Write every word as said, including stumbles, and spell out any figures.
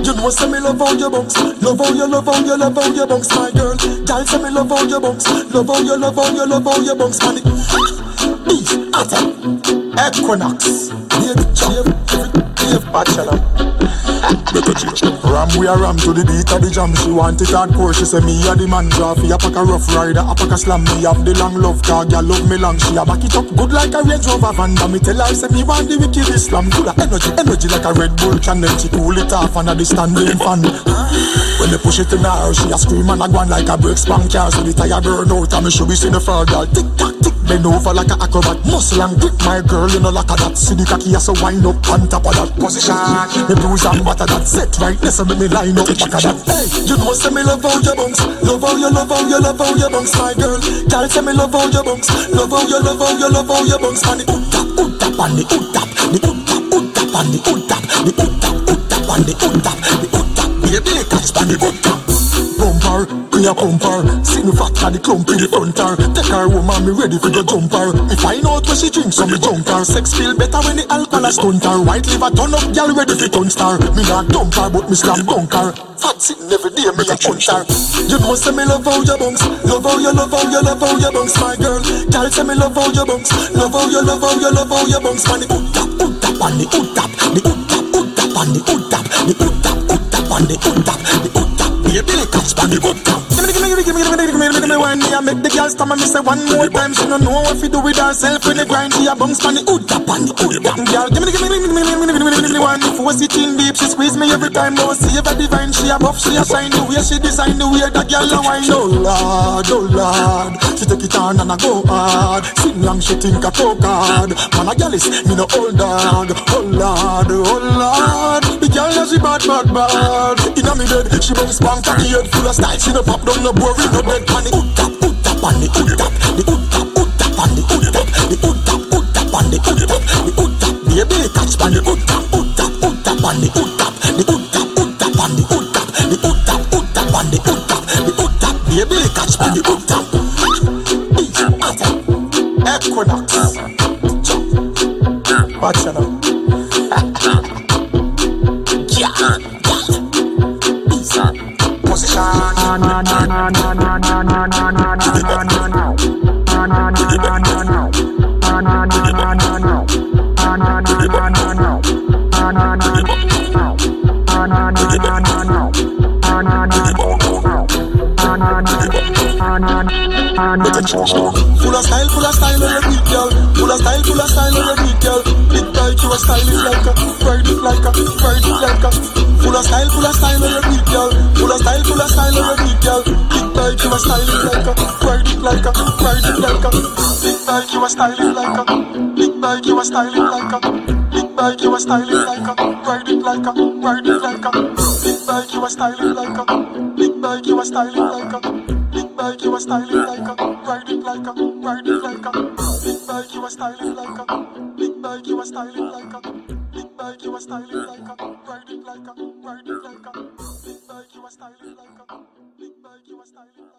You know say me love how you bounce, love how you love how you love how you bounce, my girl. Girl say me love how you bounce, love how you love how you love how you bounce, man. Beef, attack, Equinox, Dave, Dave, Dave, Bachelor. Ram we a ram to the beat of the jam. She want it hardcore. She say me a the man draw fi a pack a rough rider, a pack a slam. Me have the long love car, girl love me long. She a back it up good like a Range Rover van. And me tell her say me want the wicked Islam. Full of energy, energy like a Red Bull can. Then she cool it off under the standing fan. When they push it in her, she a scream and a go on like a brake spank car. So the tire burn out and me should be seeing the fur girl. Tick tock tick, bend over like a acrobat. Muscle and grip my girl, you know like a that. See the cocky so wind up on top of that position. Me bruise and butter that set right there, so me me line up back of that. Hey, you know say me love how you bounce, love how you love how you love how you bounce, my girl. Girl say me love how you bounce, love how you love how you love how you bounce. And the oot tap, oot tap, and the oot tap, the oot tap, oot tap, and the oot tap, the oot tap, oot tap, and the oot tap, the oot tap. Baby, catch and the oot tap. Bumper, clear bumper. See me fat at the clump in the front her. Take her home and me ready for the jumper. Me find out where she drinks so me junk her. Sex feel better when the alcohol a stunt her. White liver turn up, girl ready for turn star. Me not dump her but me slam bunk her. Fat sitting every day me a punch her. You know say me love how you bounce, love how you love how you love how you bounce, my girl. Girl say me love how you bounce, love how you love how you love how you bounce. Man the oot tap, oot tap, and the oot tap, the oot tap, oot tap, and the oot tap, the oot tap, oot tap, and the oot tap, the oot tap. Baby, catch and the oot tap. Give me, give me, give me, give me, give me, give me, give me, wine me. I make the girl stammer me say one more time. She don't know what to do with herself when the grind. She a bounce pan the oot tap and the oot tap. Girl, give me, give me, give me, give me, give me, give me, give me, wine. Before she chin deep, she squeeze me every time. Now see if I divine, she a buff, she a shine. The way she design, the way that girl a wine. Oh Lord, oh Lord, she take it on and I go hard. Sing long, she think I talk hard. Man a girl is me no old dog. Oh Lord, oh Lord, the girl she bad, bad, bad. Inna me bed, she bounce bang, cocky head full of style. She no pop down, no boring, no dead. Man the oot tap, oot tap, and the oot tap, the oot tap, oot tap, and the oot tap, the oot tap, oot tap, and the oot tap, the oot tap. Baby, catch and the oot tap, oot tap, oot tap, and the oot tap, the oot tap, oot tap, and the oot tap, the oot tap, oot tap, and the oot tap, the oot tap. Baby, catch and the oot tap. Beach, attack, Equinox, Bachelor. Full of style, full of style, and a big girl. Full of style, full of style, and a big girl. Big bike, you a styling like a, ride it like a, ride it like a. Full of style, full of style, and a big girl. Full of style, full of style, and a big girl. Big bike, you a styling like a, ride it like a, ride it like a. Big bike, you a styling like a, big bike, you a styling like a. Big bike, you a styling like a, ride it like a, ride it like a. Big bike, you a styling like a, big bike, you a styling like a. Big bike, you a styling like a, ride it like a, ride it like a. Big bike, you a styling like a, big bike, you a styling like a. Big bike, you a styling like a, ride it like a, ride it like a. Big bike, you a styling like a, big bike, you a styling like a.